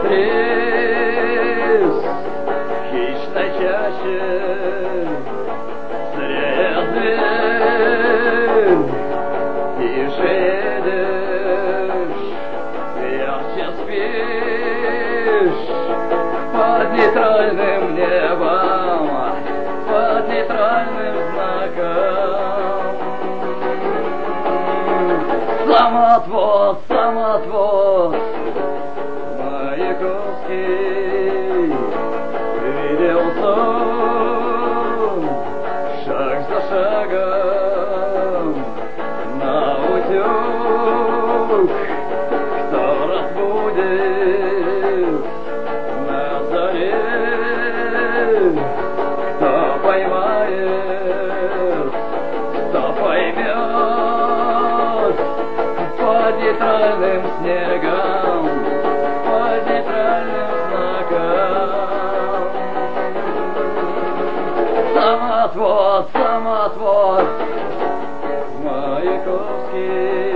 трес хищной чаще срезы тише едешь, ярче спишь под нейтральным небом, под нейтральным знаком. Самотвоз, самотвоз Маяковский видел сон, шаг за шагом наутек. Кто разбудит на заре, кто поймает, кто поймет под нейтральным снегом, под нейтральным знаком. Самотвоз, самотвоз Маяковский.